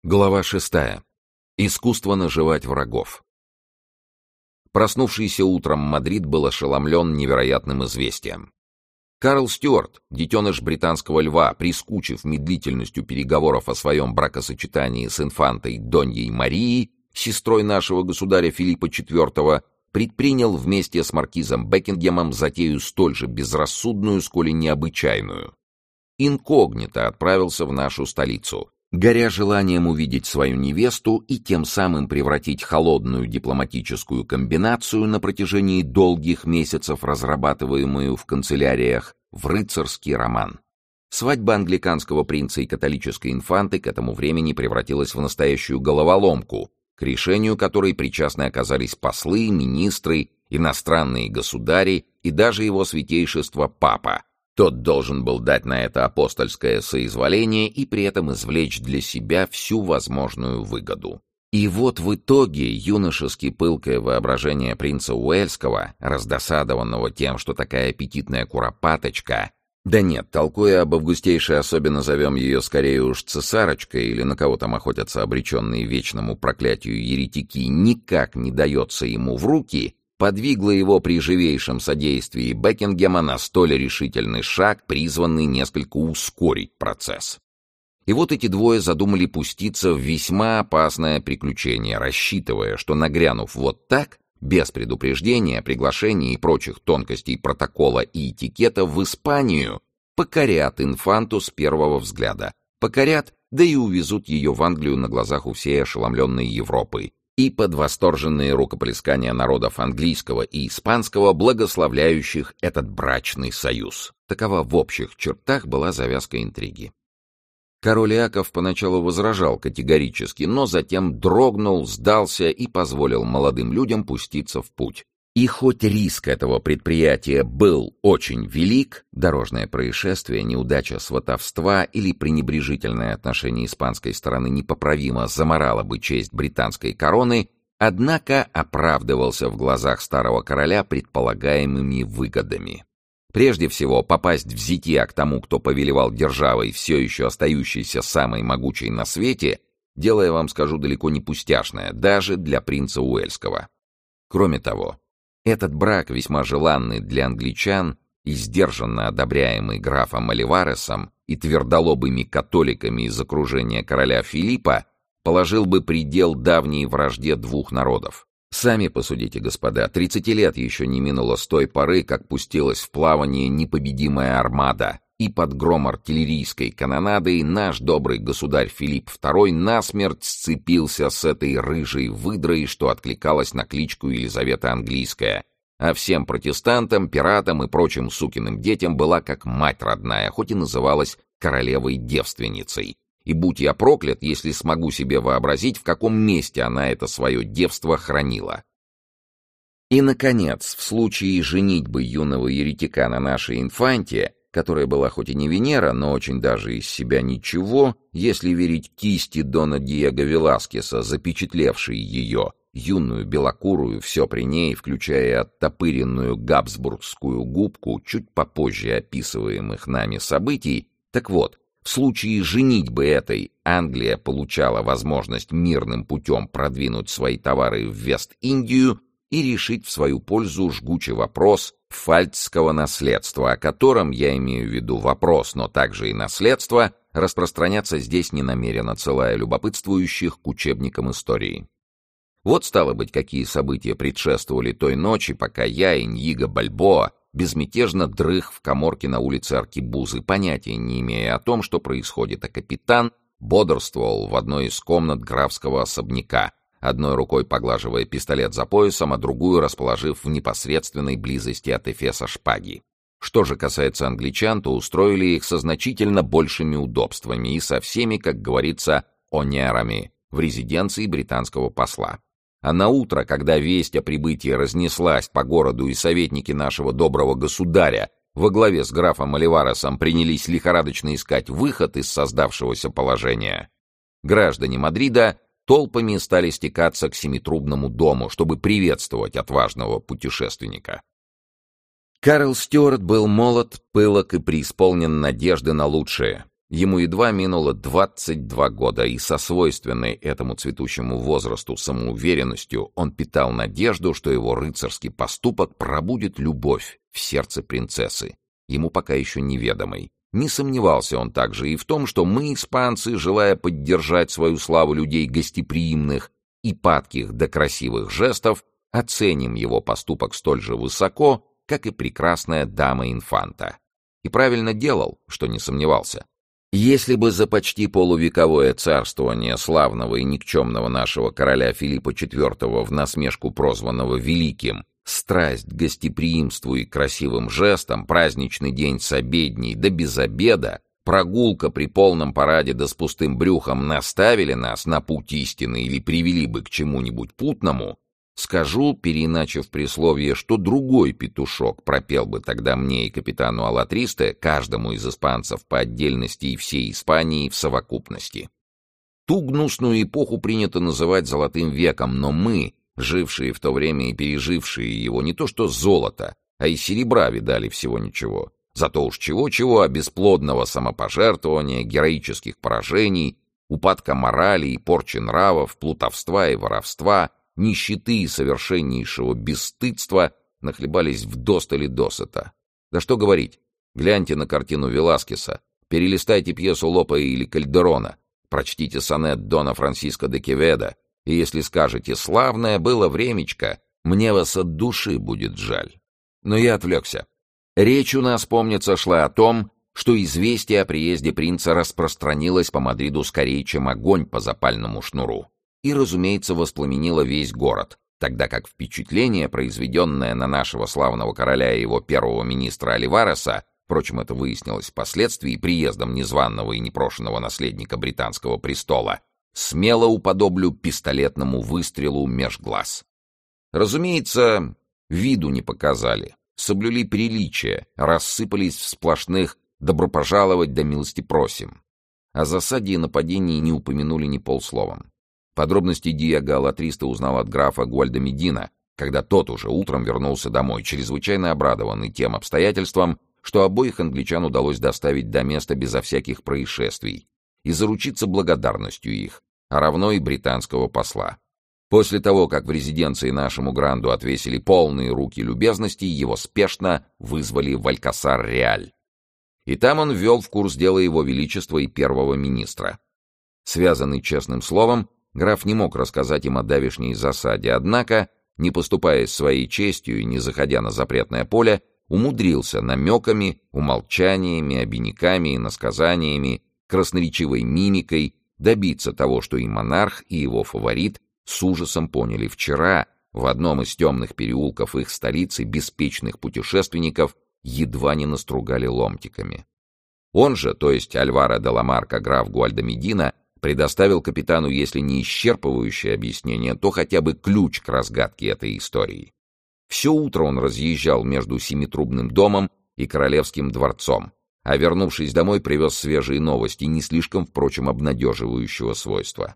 Глава 6. Искусство наживать врагов. Проснувшийся утром Мадрид был ошеломлен невероятным известием. Карл Стюарт, детеныш британского льва, прискучив медлительностью переговоров о своем бракосочетании с инфантой Доньей Марией, сестрой нашего государя Филиппа IV, предпринял вместе с маркизом Бекингемом затею столь же безрассудную, сколь и необычайную. Инкогнито отправился в нашу столицу, горя желанием увидеть свою невесту и тем самым превратить холодную дипломатическую комбинацию, на протяжении долгих месяцев разрабатываемую в канцеляриях, в рыцарский роман. Свадьба англиканского принца и католической инфанты к этому времени превратилась в настоящую головоломку, к решению которой причастны оказались послы, министры, иностранные государи и даже его святейшество Папа. Тот должен был дать на это апостольское соизволение и при этом извлечь для себя всю возможную выгоду. И вот в итоге юношески пылкое воображение принца Уэльского, раздосадованного тем, что такая аппетитная куропаточка, да нет, толкуя об августейшей особе, назовем ее скорее уж цесарочкой, или на кого там охотятся обреченные вечному проклятию еретики, никак не дается ему в руки, подвигло его при живейшем содействии Бекингема на столь решительный шаг, призванный несколько ускорить процесс. И вот эти двое задумали пуститься в весьма опасное приключение, рассчитывая, что, нагрянув вот так, без предупреждения, приглашения и прочих тонкостей протокола и этикета, в Испанию покорят инфанту с первого взгляда. Покорят, да и увезут ее в Англию на глазах у всей ошеломленной Европы, и под восторженные рукоплескания народов английского и испанского, благословляющих этот брачный союз. Такова в общих чертах была завязка интриги. Король Иаков поначалу возражал категорически, но затем дрогнул, сдался и позволил молодым людям пуститься в путь. И хоть риск этого предприятия был очень велик, дорожное происшествие, неудача сватовства или пренебрежительное отношение испанской стороны непоправимо заморало бы честь британской короны, однако оправдывался в глазах старого короля предполагаемыми выгодами. Прежде всего, попасть в зитья к тому, кто повелевал державой, все еще остающейся самой могучей на свете, дело, я вам скажу, далеко не пустяшное, даже для принца Уэльского. Кроме того, этот брак, весьма желанный для англичан и сдержанно одобряемый графом Оливаресом и твердолобыми католиками из окружения короля Филиппа, положил бы предел давней вражде двух народов. Сами посудите, господа, 30 лет еще не минуло с той поры, как пустилась в плавание непобедимая армада, и под гром артиллерийской канонады наш добрый государь Филипп II насмерть сцепился с этой рыжей выдрой, что откликалась на кличку Елизавета Английская, а всем протестантам, пиратам и прочим сукиным детям была как мать родная, хоть и называлась королевой-девственницей. И будь я проклят, если смогу себе вообразить, в каком месте она это свое девство хранила. И, наконец, в случае женитьбы юного еретика на нашей инфанте, которая была хоть и не Венера, но очень даже из себя ничего, если верить кисти Дона Диего Веласкеса, запечатлевшей ее, юную белокурую, все при ней, включая оттопыренную габсбургскую губку, чуть попозже описываемых нами событий. Так вот, в случае женитьбы этой Англия получала возможность мирным путем продвинуть свои товары в Вест-Индию и решить в свою пользу жгучий вопрос пфальцского наследства, о котором, я имею в виду вопрос, но также и наследство, распространяться здесь не намерен, отсылая любопытствующих к учебникам истории. Вот, стало быть, какие события предшествовали той ночи, пока я, Иньиго Бальбоа, безмятежно дрых в каморке на улице Аркебузы, понятия не имея о том, что происходит, а капитан бодрствовал в одной из комнат графского особняка, одной рукой поглаживая пистолет за поясом, а другую расположив в непосредственной близости от эфеса шпаги. Что же касается англичан, то устроили их со значительно большими удобствами и со всеми, как говорится, онерами в резиденции британского посла. А на утро, когда весть о прибытии разнеслась по городу и советники нашего доброго государя во главе с графом Оливаресом принялись лихорадочно искать выход из создавшегося положения, граждане Мадрида толпами стали стекаться к семитрубному дому, чтобы приветствовать отважного путешественника. Карл Стюарт был молод, пылок и преисполнен надежды на лучшее. Ему едва минуло 22 года, и со свойственной этому цветущему возрасту самоуверенностью он питал надежду, что его рыцарский поступок пробудит любовь в сердце принцессы, ему пока еще неведомой. Не сомневался он также и в том, что мы, испанцы, желая поддержать свою славу людей гостеприимных и падких до красивых жестов, оценим его поступок столь же высоко, как и прекрасная дама-инфанта. И правильно делал, что не сомневался. Если бы за почти полувековое царствование славного и никчемного нашего короля Филиппа IV, в насмешку прозванного Великим, страсть к гостеприимству и красивым жестам, праздничный день с обедней да без обеда, прогулка при полном параде да с пустым брюхом наставили нас на путь истины или привели бы к чему-нибудь путному, скажу, переиначив присловие, что другой петушок пропел бы тогда мне и капитану Алатристе, каждому из испанцев по отдельности и всей Испании в совокупности. Ту гнусную эпоху принято называть «золотым веком», но мы, жившие в то время и пережившие его, не то что золото, а и серебра видали всего ничего. Зато уж чего-чего, а бесплодного самопожертвования, героических поражений, упадка морали и порчи нравов, плутовства и воровства, нищеты и совершеннейшего бесстыдства нахлебались вдосталь и досыта. Да что говорить, гляньте на картину Веласкеса, перелистайте пьесу Лопе или Кальдерона, прочтите сонет Дона Франсиско де Кеведа, и если скажете «славное было времечко», мне вас от души будет жаль. Но я отвлекся. Речь у нас, помнится, шла о том, что известие о приезде принца распространилось по Мадриду скорее, чем огонь по запальному шнуру. И, разумеется, воспламенило весь город, тогда как впечатление, произведенное на нашего славного короля и его первого министра Оливареса, впрочем, это выяснилось впоследствии приездом незваного и непрошенного наследника британского престола, смело уподоблю пистолетному выстрелу меж глаз. Разумеется, виду не показали, соблюли приличие, рассыпались в сплошных «добро пожаловать да милости просим». О засаде и нападении не упомянули ни полсловом. Подробности Диего Алатристе узнал от графа Гуальдомедина, когда тот уже утром вернулся домой, чрезвычайно обрадованный тем обстоятельством, что обоих англичан удалось доставить до места безо всяких происшествий и заручиться благодарностью их, а равно и британского посла. После того, как в резиденции нашему гранду отвесили полные руки любезностей, его спешно вызвали в Алькасар-Реаль. И там он ввел в курс дела его величества и первого министра. Связанный честным словом, граф не мог рассказать им о давешней засаде, однако, не поступаясь своей честью и не заходя на запретное поле, умудрился намеками, умолчаниями, обиняками и насказаниями, красноречивой мимикой добиться того, что и монарх, и его фаворит с ужасом поняли вчера в одном из темных переулков их столицы беспечных путешественников едва не настругали ломтиками. Он же, то есть Альваро де ла Марка, граф Гуальдомедина, предоставил капитану, если не исчерпывающее объяснение, то хотя бы ключ к разгадке этой истории. Все утро он разъезжал между Семитрубным домом и Королевским дворцом, а вернувшись домой, привез свежие новости, не слишком, впрочем, обнадеживающего свойства.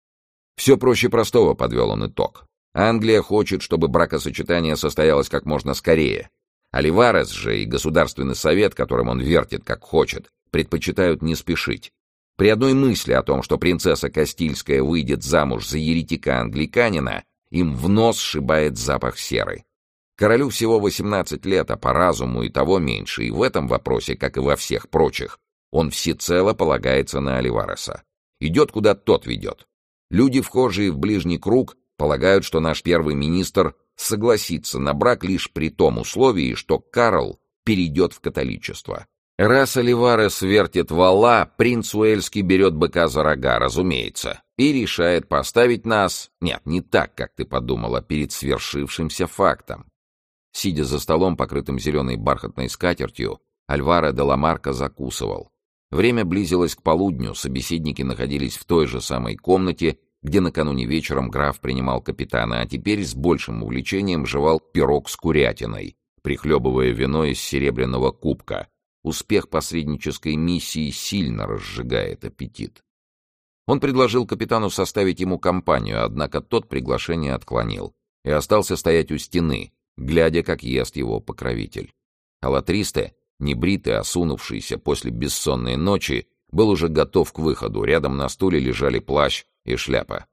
Все проще простого, подвел он итог. Англия хочет, чтобы бракосочетание состоялось как можно скорее. Оливарес же и Государственный совет, которым он вертит как хочет, предпочитают не спешить. При одной мысли о том, что принцесса Кастильская выйдет замуж за еретика-англиканина, им в нос сшибает запах серы. Королю всего 18 лет, а по разуму и того меньше, и в этом вопросе, как и во всех прочих, он всецело полагается на Оливареса. Идет, куда тот ведет. Люди, вхожие в ближний круг, полагают, что наш первый министр согласится на брак лишь при том условии, что Карл перейдет в католичество. Раз Оливарес вертит вала, принц Уэльский берет быка за рога, разумеется, и решает поставить нас, нет, не так, как ты подумала, перед свершившимся фактом. Сидя за столом, покрытым зеленой бархатной скатертью, Альваро де ла Марка закусывал. Время близилось к полудню, собеседники находились в той же самой комнате, где накануне вечером граф принимал капитана, а теперь с большим увлечением жевал пирог с курятиной, прихлебывая вино из серебряного кубка. Успех посреднической миссии сильно разжигает аппетит. Он предложил капитану составить ему компанию, однако тот приглашение отклонил и остался стоять у стены, глядя, как ест его покровитель. Алатристе, небритый, осунувшийся после бессонной ночи, был уже готов к выходу. Рядом на стуле лежали плащ и шляпа.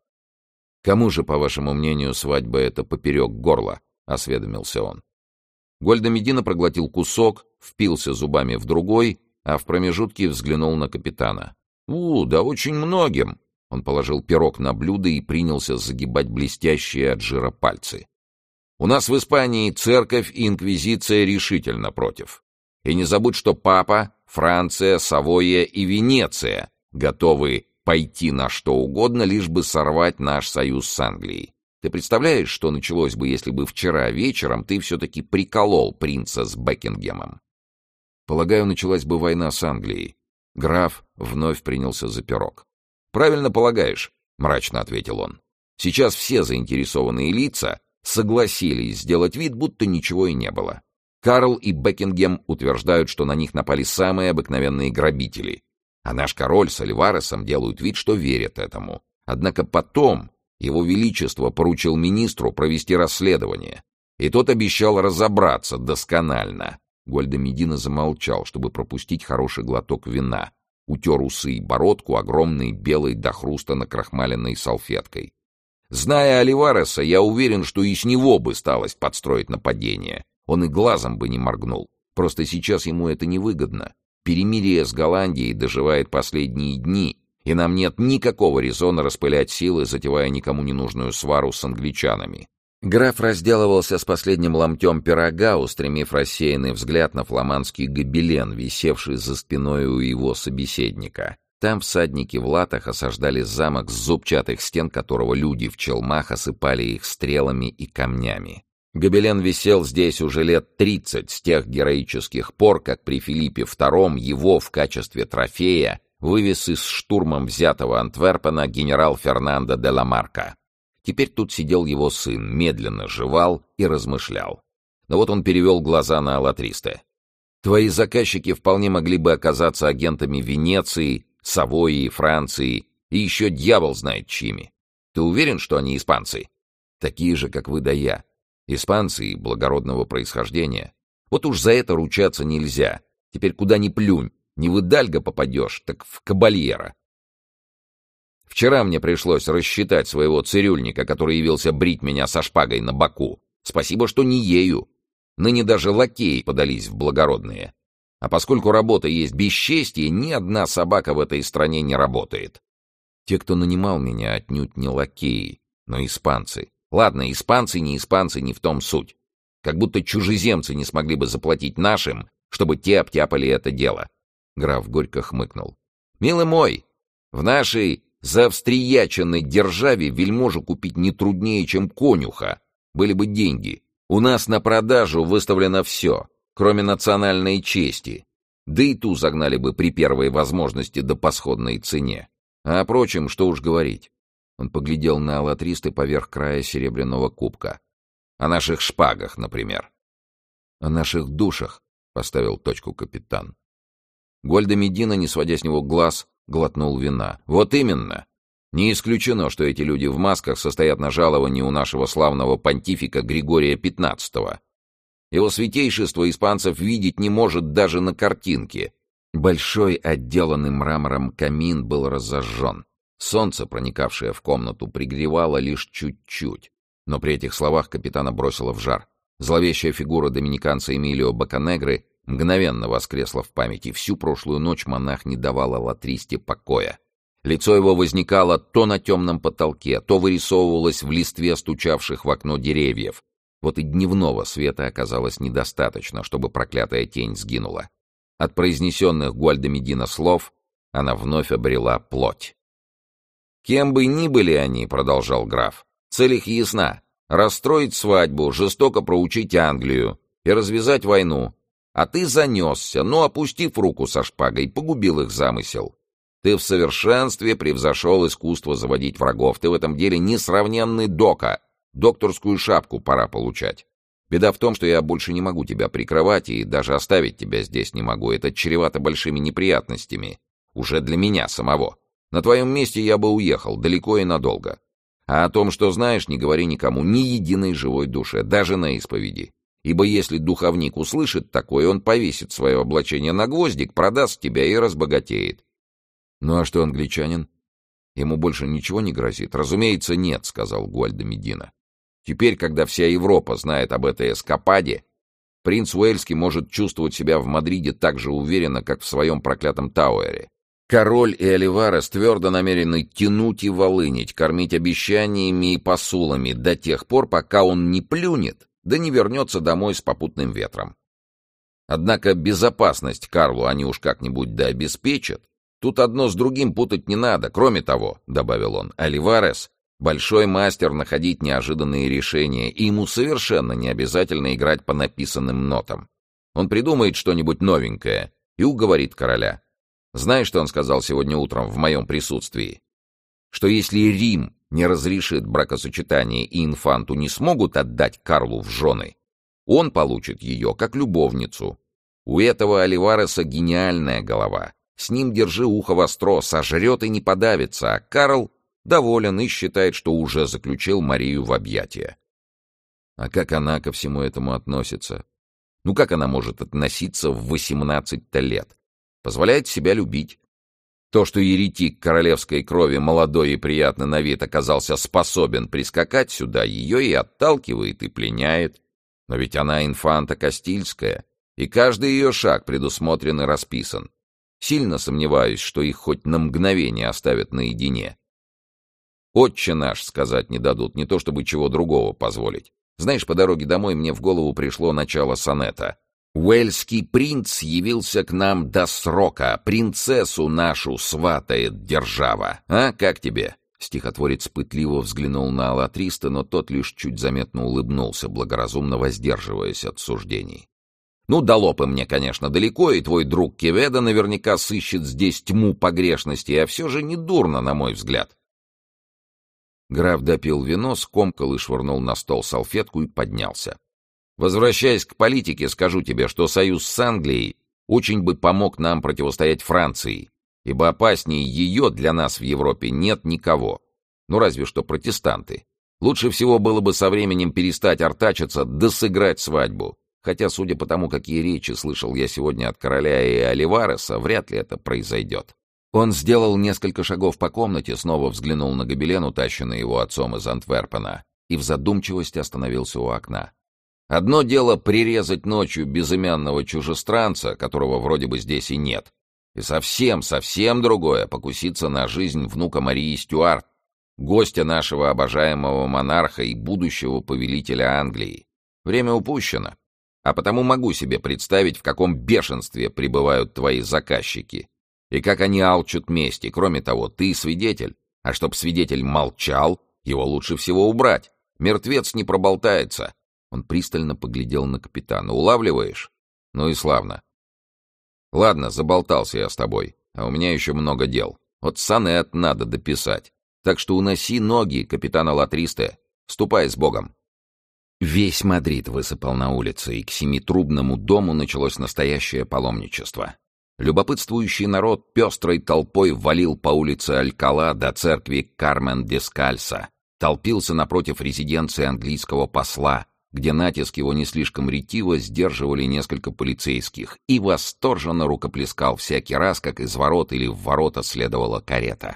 «Кому же, по вашему мнению, свадьба — это поперек горла?» — осведомился он. Гольда Медина проглотил кусок, впился зубами в другой, а в промежутке взглянул на капитана. Да очень многим!» Он положил пирог на блюдо и принялся загибать блестящие от жира пальцы. «У нас в Испании церковь и инквизиция решительно против. И не забудь, что папа, Франция, Савойя и Венеция готовы пойти на что угодно, лишь бы сорвать наш союз с Англией. Ты представляешь, что началось бы, если бы вчера вечером ты все-таки приколол принца с Бекингемом?» «Полагаю, началась бы война с Англией». Граф вновь принялся за пирог. «Правильно полагаешь», — мрачно ответил он. «Сейчас все заинтересованные лица согласились сделать вид, будто ничего и не было. Карл и Бекингем утверждают, что на них напали самые обыкновенные грабители, а наш король с Альваресом делают вид, что верят этому. Однако потом его величество поручил министру провести расследование, и тот обещал разобраться досконально». Гольда Медина замолчал, чтобы пропустить хороший глоток вина, утер усы и бородку огромной белой до хруста накрахмаленной салфеткой. «Зная Оливареса, я уверен, что и с него бы сталось подстроить нападение. Он и глазом бы не моргнул. Просто сейчас ему это невыгодно. Перемирие с Голландией доживает последние дни, и нам нет никакого резона распылять силы, затевая никому не нужную свару с англичанами». Граф разделывался с последним ломтем пирога, устремив рассеянный взгляд на фламандский гобелен, висевший за спиной у его собеседника. Там всадники в латах осаждали замок, с зубчатых стен которого люди в челмах осыпали их стрелами и камнями. Гобелен висел здесь уже лет 30, с тех героических пор, как при Филиппе II его в качестве трофея вывез из штурмом взятого Антверпена генерал Фернандо де ла Марка. Теперь тут сидел его сын, медленно жевал и размышлял. Но вот он перевел глаза на Алатристе. «Твои заказчики вполне могли бы оказаться агентами Венеции, Савойи, Франции и еще дьявол знает чьими. Ты уверен, что они испанцы? Такие же, как вы да я. Испанцы и благородного происхождения. Вот уж за это ручаться нельзя. Теперь куда ни плюнь, не в Идальго попадешь, так в Кабальера. Вчера мне пришлось рассчитать своего цирюльника, который явился брить меня со шпагой на боку. Спасибо, что не ею. Ныне даже лакеи подались в благородные. А поскольку работа есть бесчестие, ни одна собака в этой стране не работает. Те, кто нанимал меня, отнюдь не лакеи, но испанцы. Ладно, испанцы, не в том суть. Как будто чужеземцы не смогли бы заплатить нашим, чтобы те обтяпали это дело. Граф горько хмыкнул. «Милый мой, в нашей заавстрияченной державе вельможу купить не труднее, чем конюха. Были бы деньги. У нас на продажу выставлено все, кроме национальной чести. Да и ту загнали бы при первой возможности до по сходной цене. А о прочем, что уж говорить». Он поглядел на Алатристы поверх края серебряного кубка. «О наших шпагах, например». «О наших душах», — поставил точку капитан. Гольда Медина, не сводя с него глаз, глотнул вина. «Вот именно. Не исключено, что эти люди в масках состоят на жаловании у нашего славного понтифика Григория XV. Его святейшество испанцев видеть не может даже на картинке». Большой, отделанный мрамором камин был разожжен. Солнце, проникавшее в комнату, пригревало лишь чуть-чуть. Но при этих словах капитана бросило в жар. Зловещая фигура доминиканца Эмилио Боканегры мгновенно воскресла в памяти. Всю прошлую ночь монах не давал Алатристе покоя. Лицо его возникало то на темном потолке, то вырисовывалось в листве стучавших в окно деревьев. Вот и дневного света оказалось недостаточно, чтобы проклятая тень сгинула. От произнесенных Гольда Медина слов она вновь обрела плоть. «Кем бы ни были они, — продолжал граф, — цель их ясна — расстроить свадьбу, жестоко проучить Англию и развязать войну. А ты занесся, но, опустив руку со шпагой, погубил их замысел. Ты в совершенстве превзошел искусство заводить врагов. Ты в этом деле несравненный дока. Докторскую шапку пора получать. Беда в том, что я больше не могу тебя прикрывать и даже оставить тебя здесь не могу. Это чревато большими неприятностями. Уже для меня самого. На твоем месте я бы уехал, далеко и надолго. А о том, что знаешь, не говори никому, ни единой живой душе, даже на исповеди. Ибо если духовник услышит такое, он повесит свое облачение на гвоздик, продаст тебя и разбогатеет. Ну а что англичанин? Ему больше ничего не грозит? Разумеется, нет, сказал Гуальдо Медина. Теперь, когда вся Европа знает об этой эскападе, принц Уэльский может чувствовать себя в Мадриде так же уверенно, как в своем проклятом Тауэре. Король и Оливарес твердо намерены тянуть и волынить, кормить обещаниями и посулами до тех пор, пока он не плюнет, да не вернется домой с попутным ветром. Однако безопасность Карлу они уж как-нибудь да обеспечат. Тут одно с другим путать не надо. Кроме того, — добавил он, — Оливарес — большой мастер находить неожиданные решения, и ему совершенно не обязательно играть по написанным нотам. Он придумает что-нибудь новенькое и уговорит короля. Знаешь, что он сказал сегодня утром в моем присутствии? Что если Рим не разрешит бракосочетание и инфанту не смогут отдать Карлу в жены, он получит ее как любовницу. У этого Оливареса гениальная голова. С ним держи ухо востро, сожрет и не подавится, а Карл доволен и считает, что уже заключил Марию в объятия. А как она ко всему этому относится? Ну как она может относиться в 18-то лет? Позволяет себя любить. То, что еретик королевской крови, молодой и приятный на вид, оказался способен прискакать сюда, ее и отталкивает, и пленяет. Но ведь она инфанта Кастильская, и каждый ее шаг предусмотрен и расписан. Сильно сомневаюсь, что их хоть на мгновение оставят наедине. «Отче наш» сказать не дадут, не то чтобы чего другого позволить. Знаешь, по дороге домой мне в голову пришло начало сонета. «Уэльский принц явился к нам до срока, принцессу нашу сватает держава. А, как тебе?» Стихотворец пытливо взглянул на Алатриста, но тот лишь чуть заметно улыбнулся, благоразумно воздерживаясь от суждений. «Ну, до Лопы мне, конечно, далеко, и твой друг Кеведа наверняка сыщет здесь тьму погрешностей, а все же недурно, на мой взгляд». Граф допил вино, скомкал и швырнул на стол салфетку и поднялся. «Возвращаясь к политике, скажу тебе, что союз с Англией очень бы помог нам противостоять Франции, ибо опаснее ее для нас в Европе нет никого. Ну, разве что протестанты. Лучше всего было бы со временем перестать артачиться да сыграть свадьбу. Хотя, судя по тому, какие речи слышал я сегодня от короля и Оливареса, вряд ли это произойдет». Он сделал несколько шагов по комнате, снова взглянул на гобелен, утащенный его отцом из Антверпена, и в задумчивости остановился у окна. Одно дело прирезать ночью безымянного чужестранца, которого вроде бы здесь и нет, и совсем другое — покуситься на жизнь внука Марии Стюарт, гостя нашего обожаемого монарха и будущего повелителя Англии. Время упущено, а потому могу себе представить, в каком бешенстве пребывают твои заказчики. И как они алчут мести. Кроме того, ты свидетель. А чтоб свидетель молчал, его лучше всего убрать. Мертвец не проболтается. Он пристально поглядел на капитана. Улавливаешь? Ну и славно. Ладно, заболтался я с тобой. А у меня еще много дел. Вот сонет надо дописать. Так что уноси ноги, капитан Алатристе. Ступай с Богом. Весь Мадрид высыпал на улицы, и к семитрубному дому началось настоящее паломничество. Любопытствующий народ пестрой толпой валил по улице Алькала до церкви Кармен-де-Скальса, толпился напротив резиденции английского посла, где натиск его не слишком ретиво сдерживали несколько полицейских, и восторженно рукоплескал всякий раз, как из ворот или в ворота следовала карета.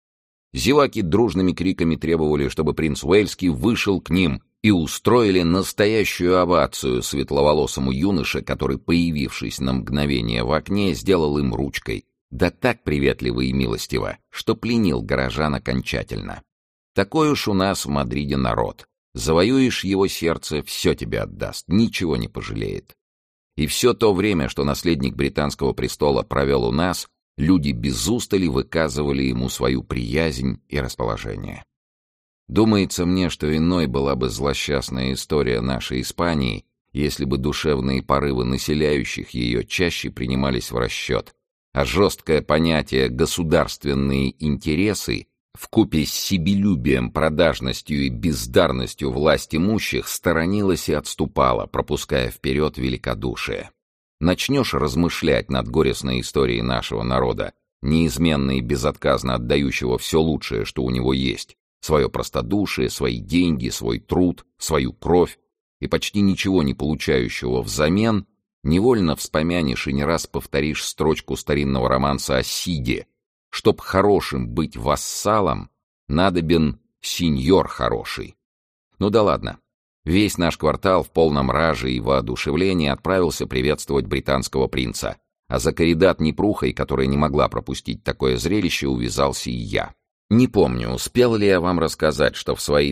Зеваки дружными криками требовали, чтобы принц Уэльский вышел к ним, и устроили настоящую овацию светловолосому юноше, который, появившись на мгновение в окне, сделал им ручкой, да так приветливо и милостиво, что пленил горожан окончательно. Такой уж у нас в Мадриде народ. Завоюешь его сердце, все тебе отдаст, ничего не пожалеет. И все то время, что наследник британского престола провел у нас, люди без устали выказывали ему свою приязнь и расположение. Думается мне, что иной была бы злосчастная история нашей Испании, если бы душевные порывы населяющих ее чаще принимались в расчет, а жесткое понятие «государственные интересы» вкупе с себелюбием, продажностью и бездарностью власть имущих сторонилось и отступало, пропуская вперед великодушие. Начнешь размышлять над горестной историей нашего народа, неизменно и безотказно отдающего все лучшее, что у него есть, свое простодушие, свои деньги, свой труд, свою кровь, и почти ничего не получающего взамен, невольно вспомянешь и не раз повторишь строчку старинного романса о Сиде, Чтоб хорошим быть вассалом, надобен сеньор хороший. Ну да ладно. Весь наш квартал в полном раже и воодушевлении отправился приветствовать британского принца, а за Каридат Непрухой, которая не могла пропустить такое зрелище, увязался и я. Не помню, успел ли я вам рассказать, что в свои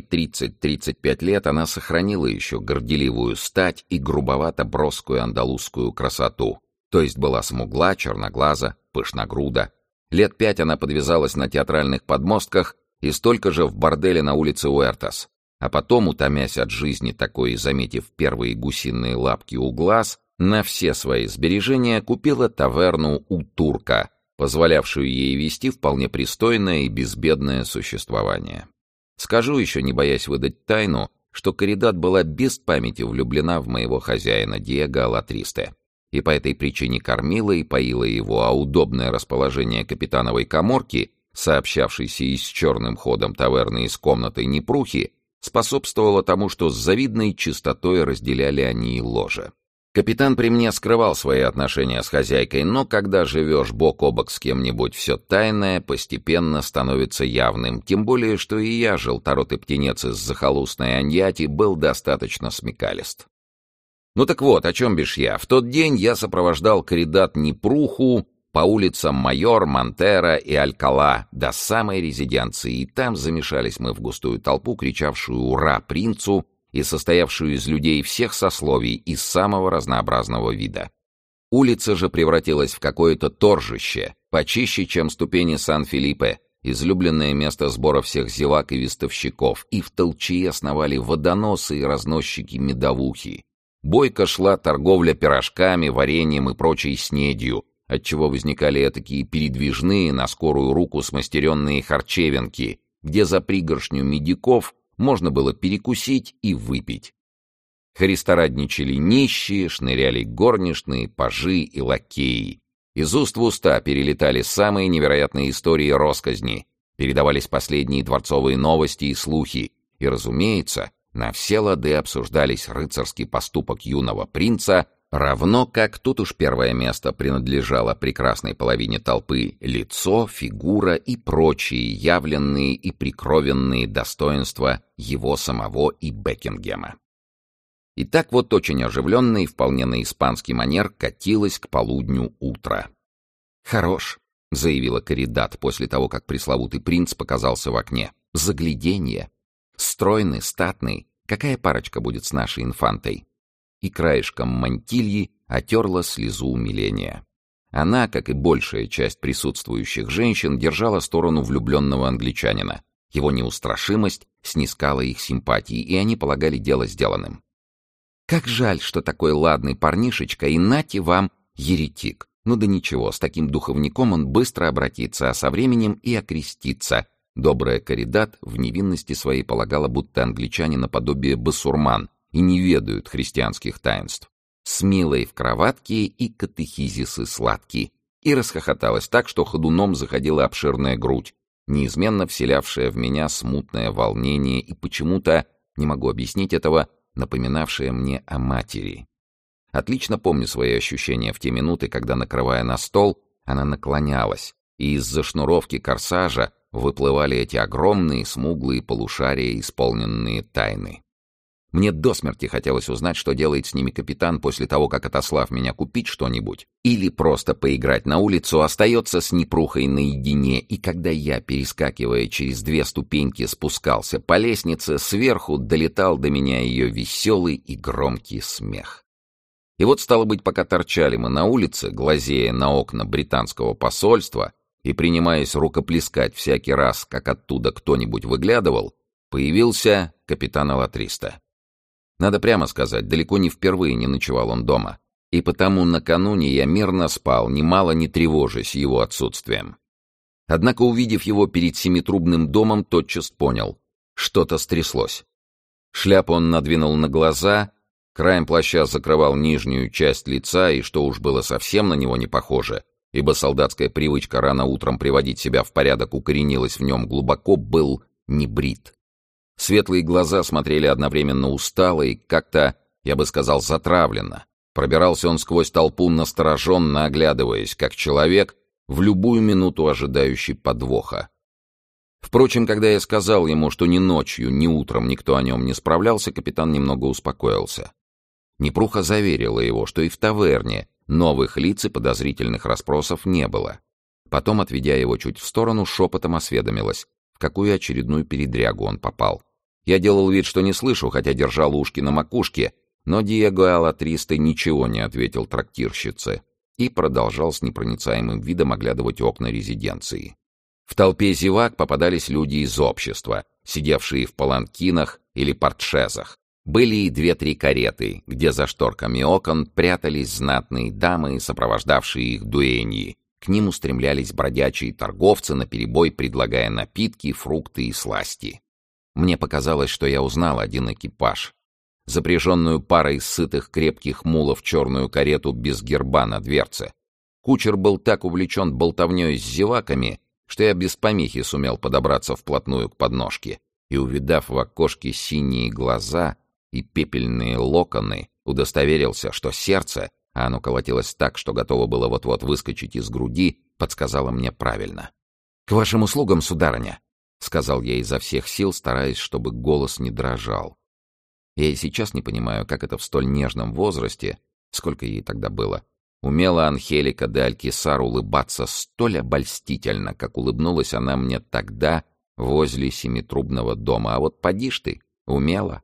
30-35 лет она сохранила еще горделивую стать и грубовато-броскую андалузскую красоту, то есть была смугла, черноглаза, пышногруда. Лет 5 она подвязалась на театральных подмостках и столько же в борделе на улице Уэртас, а потом, утомясь от жизни такой и заметив первые гусиные лапки у глаз, на все свои сбережения купила таверну у турка, позволявшую ей вести вполне пристойное и безбедное существование. Скажу еще, не боясь выдать тайну, что Каридат была без памяти влюблена в моего хозяина Диего Алатристе, и по этой причине кормила и поила его, а удобное расположение капитановой каморки, сообщавшейся и с черным ходом таверны и с комнатой Непрухи, способствовало тому, что с завидной чистотой разделяли они и ложе. Капитан при мне скрывал свои отношения с хозяйкой, но когда живешь бок о бок с кем-нибудь, все тайное постепенно становится явным, тем более, что и я, желторотый птенец из захолустной Аньяти, был достаточно смекалист. Ну так вот, о чем бишь я. В тот день я сопровождал Каридат Непруху по улицам Майор, Монтера и Алькала до самой резиденции, и там замешались мы в густую толпу, кричавшую «Ура!» принцу, и состоявшую из людей всех сословий и самого разнообразного вида. Улица же превратилась в какое-то торжище, почище, чем ступени Сан-Филиппе, излюбленное место сбора всех зевак и вестовщиков, и в толчее сновали водоносы и разносчики медовухи. Бойко шла торговля пирожками, вареньем и прочей снедью, отчего возникали этакие передвижные, на скорую руку смастеренные харчевинки, где за пригоршню медиков можно было перекусить и выпить. Христорадничали нищие, шныряли горничные, пажи и лакеи. Из уст в уста перелетали самые невероятные истории росказни, передавались последние дворцовые новости и слухи, и, разумеется, на все лады обсуждались рыцарский поступок юного принца, равно как тут уж первое место принадлежало прекрасной половине толпы лицо, фигура и прочие явленные и прикровенные достоинства его самого и Бекингема. И так вот очень оживленно и вполне на испанский манер катилось к полудню утро. «Хорош», — заявила Каридат после того, как пресловутый принц показался в окне. «Загляденье! Стройный, статный. Какая парочка будет с нашей инфантой?» И краешком мантильи отерла слезу умиления. Она, как и большая часть присутствующих женщин, держала сторону влюбленного англичанина. Его неустрашимость снискала их симпатии, и они полагали дело сделанным. «Как жаль, что такой ладный парнишечка, и нате вам еретик. Ну да ничего, с таким духовником он быстро обратится, а со временем и окрестится». Добрая Каридат в невинности своей полагала, будто англичане наподобие басурман и не ведают христианских таинств. С милой в кроватке и катехизисы сладкие. И расхохоталась так, что ходуном заходила обширная грудь, неизменно вселявшая в меня смутное волнение и почему-то, не могу объяснить этого, напоминавшая мне о матери. Отлично помню свои ощущения в те минуты, когда, накрывая на стол, она наклонялась, и из-за шнуровки корсажа выплывали эти огромные смуглые полушария, исполненные тайны. Мне до смерти хотелось узнать, что делает с ними капитан после того, как, отослав меня купить что-нибудь, или просто поиграть на улицу, остается с Непрухой наедине, и когда я, перескакивая через 2 ступеньки, спускался по лестнице, сверху долетал до меня ее веселый и громкий смех. И вот, стало быть, пока торчали мы на улице, глазея на окна британского посольства и принимаясь рукоплескать всякий раз, как оттуда кто-нибудь выглядывал, появился капитан Алатриста. Надо прямо сказать, далеко не впервые не ночевал он дома, и потому накануне я мирно спал, немало не тревожась его отсутствием. Однако, увидев его перед семитрубным домом, тотчас понял — что-то стряслось. Шляпу он надвинул на глаза, краем плаща закрывал нижнюю часть лица, и, что уж было совсем на него не похоже, ибо солдатская привычка рано утром приводить себя в порядок укоренилась в нем глубоко, был небрит. Светлые глаза смотрели одновременно устало и как-то, я бы сказал, затравленно. Пробирался он сквозь толпу, настороженно оглядываясь, как человек, в любую минуту ожидающий подвоха. Впрочем, когда я сказал ему, что ни ночью, ни утром никто о нем не справлялся, капитан немного успокоился. Непруха заверила его, что и в таверне новых лиц и подозрительных расспросов не было. Потом, отведя его чуть в сторону, шепотом осведомилась, в какую очередную передрягу он попал. Я делал вид, что не слышу, хотя держал ушки на макушке, но Диего Алатристе ничего не ответил трактирщице и продолжал с непроницаемым видом оглядывать окна резиденции. В толпе зевак попадались люди из общества, сидевшие в паланкинах или портшезах. Были и 2-3 кареты, где за шторками окон прятались знатные дамы, сопровождавшие их дуэньи. К ним устремлялись бродячие торговцы, наперебой предлагая напитки, фрукты и сласти. Мне показалось, что я узнал один экипаж. Запряженную парой сытых крепких мулов черную карету без герба на дверце. Кучер был так увлечен болтовней с зеваками, что я без помехи сумел подобраться вплотную к подножке и, увидав в окошке синие глаза и пепельные локоны, удостоверился, что сердце, а оно колотилось так, что готово было вот-вот выскочить из груди, подсказало мне правильно. — К вашим услугам, сударыня! — сказал я изо всех сил, стараясь, чтобы голос не дрожал. Я и сейчас не понимаю, как это в столь нежном возрасте, сколько ей тогда было, умела Анхелика де Алькисар улыбаться столь обольстительно, как улыбнулась она мне тогда возле семитрубного дома. А вот поди ж ты, умела.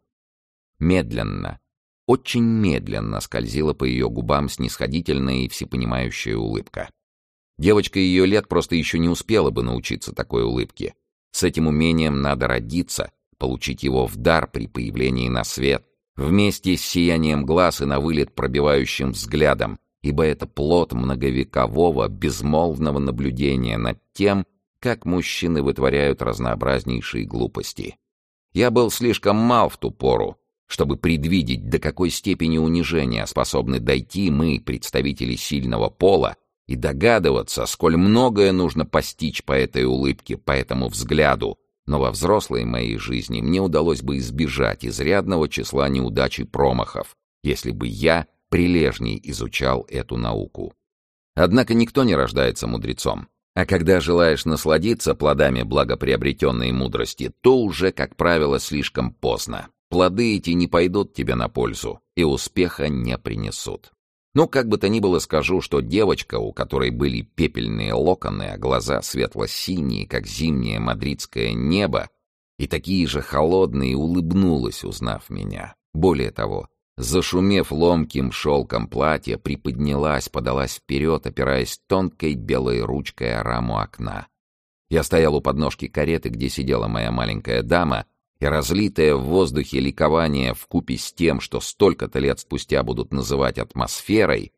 Медленно, очень медленно скользила по ее губам снисходительная и всепонимающая улыбка. Девочка ее лет просто еще не успела бы научиться такой улыбке. С этим умением надо родиться, получить его в дар при появлении на свет, вместе с сиянием глаз и на вылет пробивающим взглядом, ибо это плод многовекового, безмолвного наблюдения над тем, как мужчины вытворяют разнообразнейшие глупости. Я был слишком мал в ту пору, чтобы предвидеть, до какой степени унижения способны дойти мы, представители сильного пола, и догадываться, сколь многое нужно постичь по этой улыбке, по этому взгляду, но во взрослой моей жизни мне удалось бы избежать изрядного числа неудач и промахов, если бы я прилежней изучал эту науку. Однако никто не рождается мудрецом, а когда желаешь насладиться плодами благоприобретенной мудрости, то уже, как правило, слишком поздно. Плоды эти не пойдут тебе на пользу и успеха не принесут. Но как бы то ни было, скажу, что девочка, у которой были пепельные локоны, а глаза светло-синие, как зимнее мадридское небо, и такие же холодные, улыбнулась, узнав меня. Более того, зашумев ломким шелком платья, приподнялась, подалась вперед, опираясь тонкой белой ручкой о раму окна. Я стоял у подножки кареты, где сидела моя маленькая дама, и разлитое в воздухе ликование вкупе с тем, что столько-то лет спустя будут называть атмосферой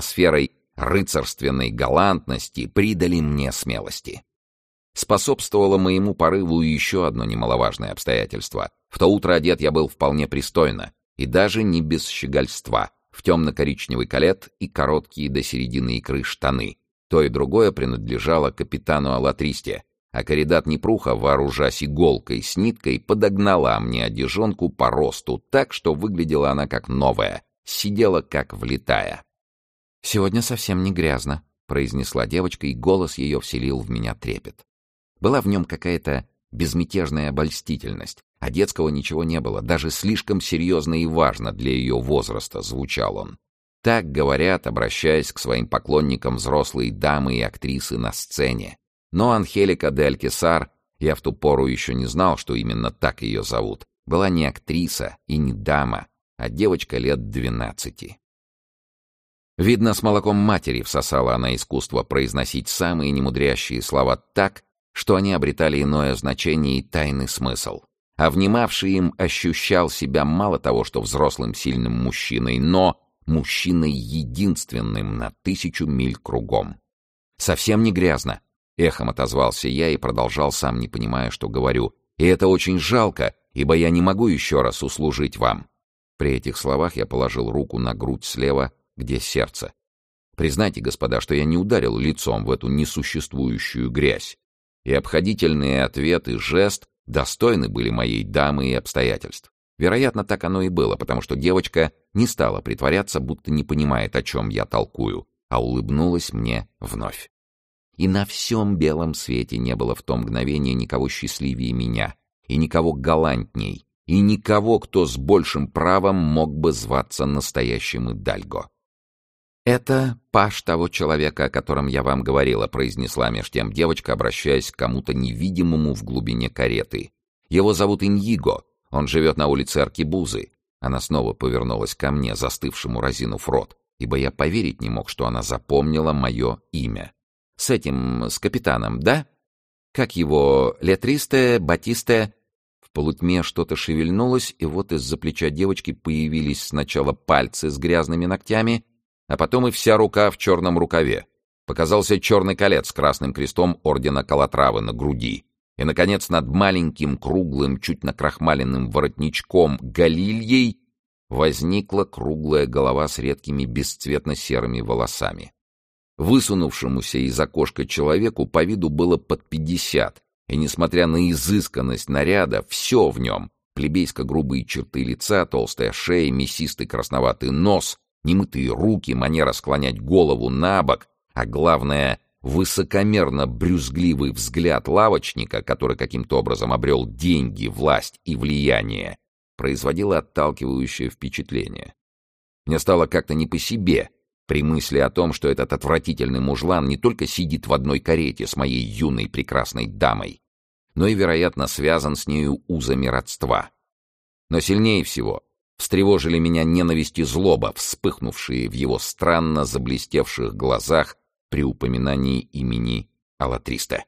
рыцарственной галантности, придали мне смелости. Способствовало моему порыву еще одно немаловажное обстоятельство. В то утро одет я был вполне пристойно, и даже не без щегольства, в темно-коричневый калет и короткие до середины икры штаны. То и другое принадлежало капитану Алатристе, а Каридат Непруха, вооружась иголкой с ниткой, подогнала мне одежонку по росту так, что выглядела она как новая, сидела как влитая. «Сегодня совсем не грязно», — произнесла девочка, и голос ее вселил в меня трепет. Была в нем какая-то безмятежная обольстительность, а детского ничего не было, даже слишком серьезно и важно для ее возраста звучал он. Так говорят, обращаясь к своим поклонникам взрослые дамы и актрисы на сцене. Но Анхелика де Алькисар, я в ту пору еще не знал, что именно так ее зовут, была не актриса и не дама, а девочка лет 12. Видно, с молоком матери всосала она искусство произносить самые немудрящие слова так, что они обретали иное значение и тайный смысл. А внимавший им ощущал себя мало того, что взрослым сильным мужчиной, но мужчиной единственным на 1000 миль кругом. «Совсем не грязно», — эхом отозвался я и продолжал, сам не понимая, что говорю. «И это очень жалко, ибо я не могу еще раз услужить вам». При этих словах я положил руку на грудь слева, где сердце. Признайте, господа, что я не ударил лицом в эту несуществующую грязь. И обходительный ответ, и жест достойны были моей дамы и обстоятельств. Вероятно, так оно и было, потому что девочка не стала притворяться, будто не понимает, о чем я толкую, а улыбнулась мне вновь. И на всем белом свете не было в то мгновение никого счастливее меня, и никого галантней, и никого, кто с большим правом мог бы зваться настоящим Идальго. «Это паж того человека, о котором я вам говорила», — произнесла меж тем девочка, обращаясь к кому-то невидимому в глубине кареты. «Его зовут Иньиго, он живет на улице Аркебузы». Она снова повернулась ко мне, застывшему разинув рот, ибо я поверить не мог, что она запомнила мое имя. С капитаном, да? Как его, Летристе, Батисте?» В полутьме что-то шевельнулось, и вот из-за плеча девочки появились сначала пальцы с грязными ногтями, а потом и вся рука в черном рукаве. Показался черный колец с красным крестом ордена Калатравы на груди. И, наконец, над маленьким, круглым, чуть накрахмаленным воротничком галильей возникла круглая голова с редкими бесцветно-серыми волосами. Высунувшемуся из окошка человеку по виду было под 50, и, несмотря на изысканность наряда, все в нем — плебейско-грубые черты лица, толстая шея, мясистый красноватый нос, немытые руки, манера склонять голову на бок, а главное — высокомерно-брюзгливый взгляд лавочника, который каким-то образом обрел деньги, власть и влияние, производило отталкивающее впечатление. Мне стало как-то не по себе при мысли о том, что этот отвратительный мужлан не только сидит в одной карете с моей юной прекрасной дамой, но и, вероятно, связан с нею узами родства. Но сильнее всего встревожили меня ненависть и злоба, вспыхнувшие в его странно заблестевших глазах при упоминании имени Алатриста.